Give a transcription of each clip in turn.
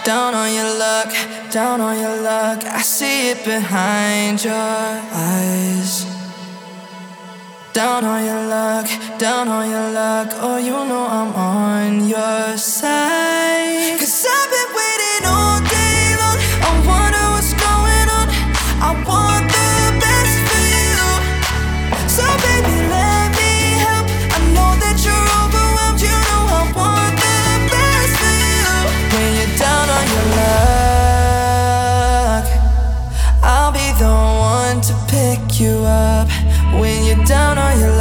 Down on your luck, down on your luck. I see it behind your eyes. Down on your luck, down on your luck. Oh, you know I'm on your side. 'Cause I've been waiting all day long. I wonder what's going on. I want the best for you. So baby, let me help. I know that you're overwhelmed. You know I want the best for you. When you're down on your luck, I'll be the one to pick you up. When you're down on your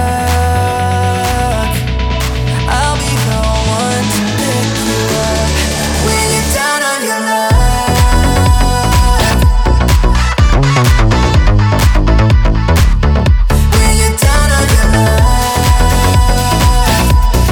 luck, I'll be the one to pick you up. When you're down on your luck, when you're down on your luck,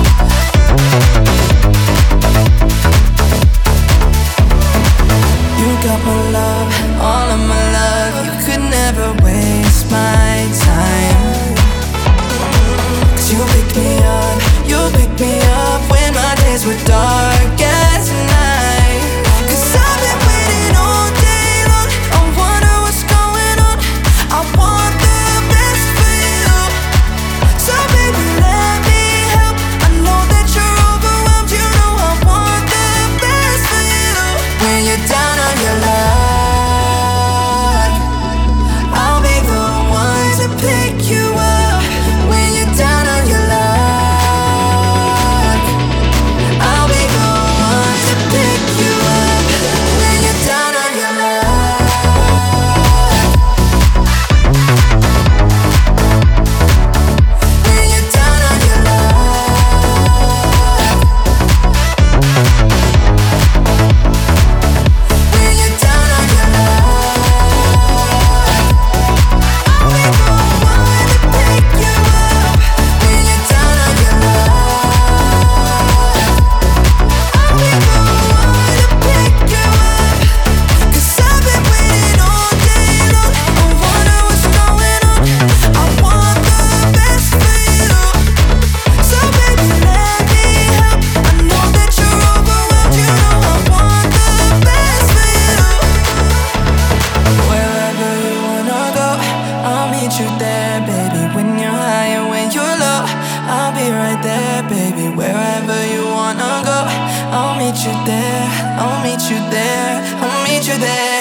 you got my love, all of my love. You could never waste my time. 'Cause you pick me up when my days were dark as night. 'Cause I've been waiting all day long. I wonder what's going on. I want the best for you. So baby, let me help. I know that you're overwhelmed. You know I want the best for you. When you're down on your luck, I'll be the one to pick you up. When you're down on your luck, I'll be the one to pick you up. When you're down on your luck, when you're down on your luck, when you're down on your luck, I'll be the one to pick you up. When you're down on your luck, I'll be the one to pick you up. 'Cause I've been waiting all day long. I wonder what's going on. I want the best for you. So baby, let me help. I know that you're overwhelmed. You know I want the best for you. Wherever you wanna go, I'll meet you there, baby. When you're high and when you're low, I'll be right there, baby. Wherever you wanna go, I'll meet you there. I'll meet you there. I'll meet you there.